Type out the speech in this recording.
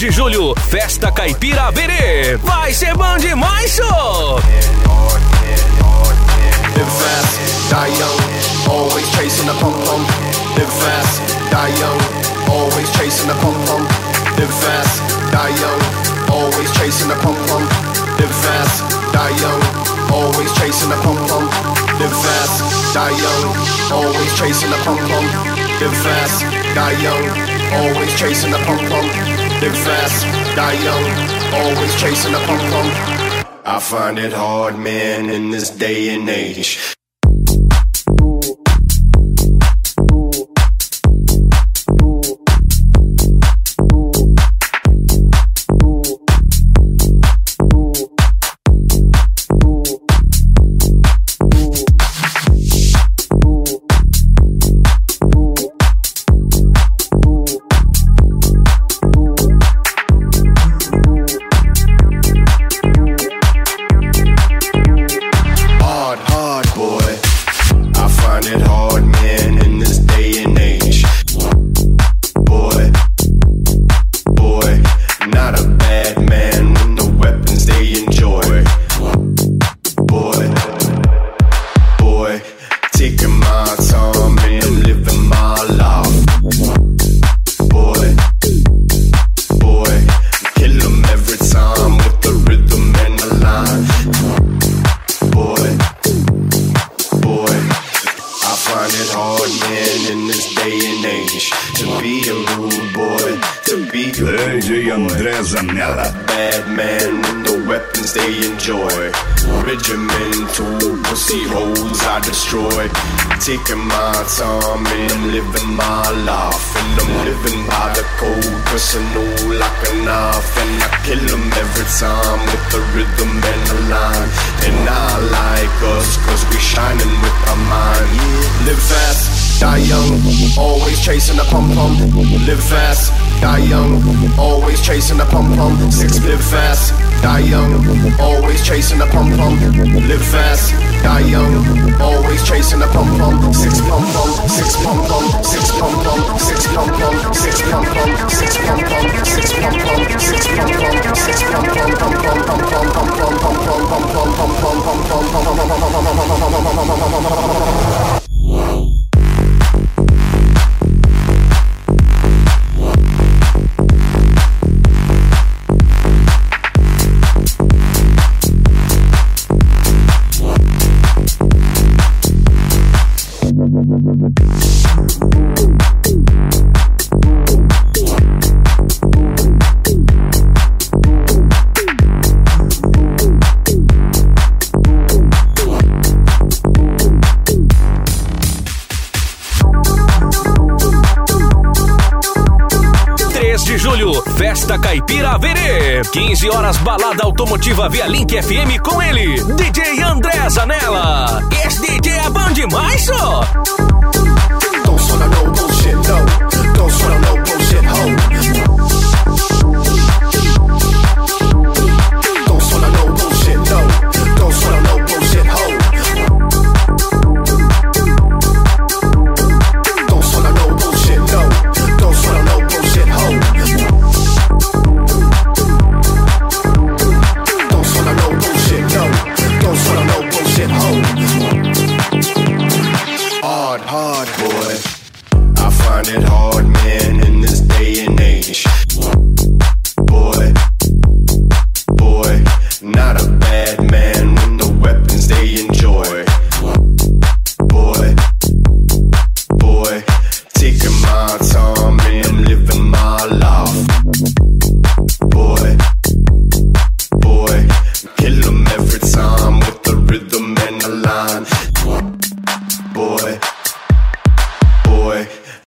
de julho, Festa Caipira Verê. Vai ser bom demais, só! Live fast, die young, always chasing the pum pum. Live fast, die young, always chasing the pum pum. Live fast, die young, always chasing the pum pum. Live fast, die young, always chasing the pum pum. Live fast, die young, always chasing the pum pum. Live fast, die young, always chasing the pum pum. Live fast, die young, always chasing the pum pum. I find it hard, man, in this day and age. DJ André Zanella. Bad man with the weapons they enjoy. Regimental pussy holes I destroy. Taking my time and I'm living my life. And I'm living by the code, personal like a knife. And I kill them every time with the rhythm and the line. And I like us cause we shining with our mind. Live fast, die young, always chasing the pum-pum. Live fast, die young, always chasing the pum-pum. Live fast, die young, always chasing the pum-pum. Live fast, die young, always chasing the pum-pum. Six pum-pum, six pum-pum, six pum-pum, six pum-pum, six pum-pum, six pum-pum, six pum-pum, six pum-pum, six pum-pum, pum-pum, pum-pum, pum-pum, pum-pum, pum-pum, pum-pum. Festa Caipira Verê, 15 horas, balada automotiva via Link FM com ele, DJ André Zanella. Esse DJ é bom demais, só!